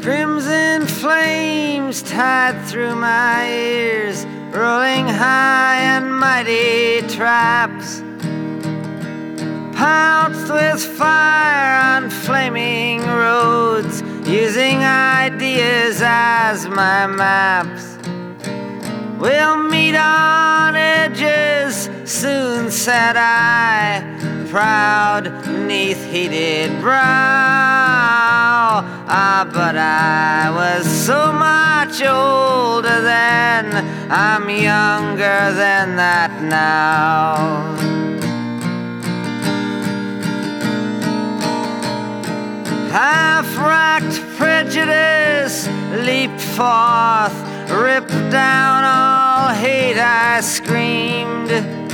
Crimson flames tied through my ears, rolling high and mighty traps, pounced with fire on flaming roads, using ideas as my maps. We'll meet on edges soon, said I, proud neath heated brow. But I was so much older then, I'm younger than that now. Half-racked prejudice leaped forth, ripped down all hate, I screamed.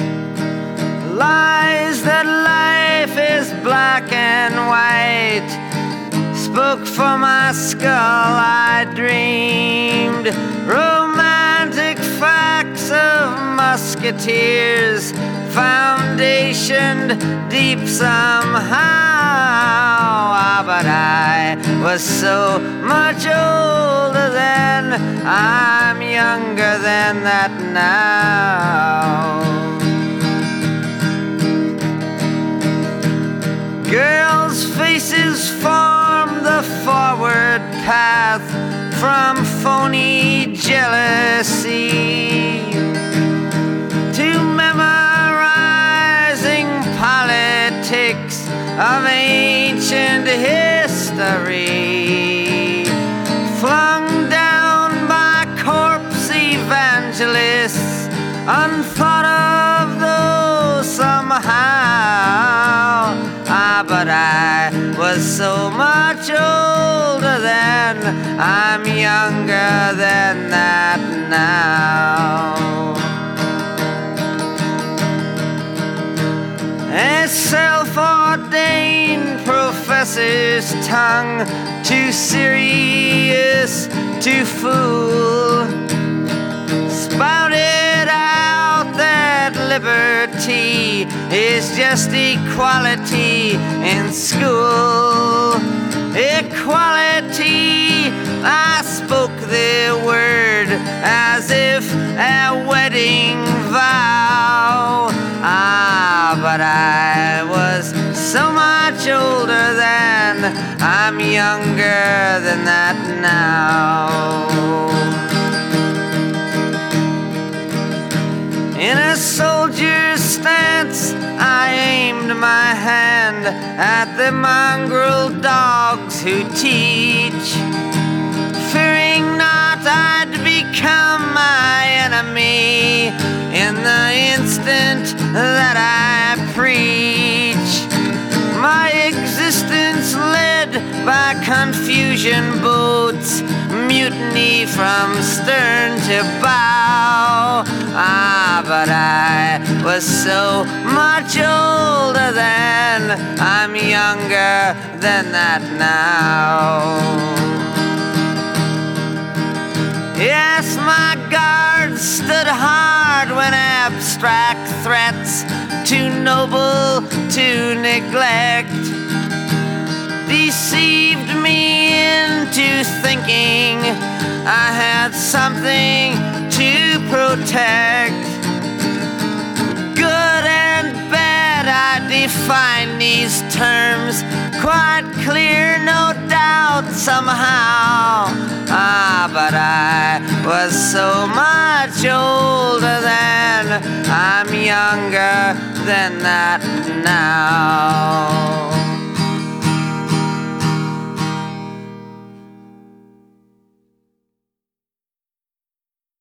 Lies that life is black and white spoke from my skull, I dreamed. Romantic facts of musketeers, foundationed deep somehow. But I was so much older then, I'm younger than that now. Girls' faces form the forward path from phony jealousy to memorizing politics of ancient history, flung down by corpse evangelists, unthought of though somehow. But I was so much older then, I'm younger than that now. A self-ordained professor's tongue, too serious to fool, spouted out that liberty is just equality in school. Equality, I spoke the word as if a wedding vow. But I was so much older then, I'm younger than that now. In a soldier's stance, I aimed my hand at the mongrel dogs who teach, fearing not I'd become my enemy in the instant that I preach. My existence led by confusion boats, mutiny from stern to bow. But I was so much older then, I'm younger than that now. Yes, my guard stood hard when abstract threats, too noble to neglect, deceived me into thinking I had something to protect. Good and bad, I define these terms quite clear, no doubt somehow. But I was so much older then, I'm younger than that now.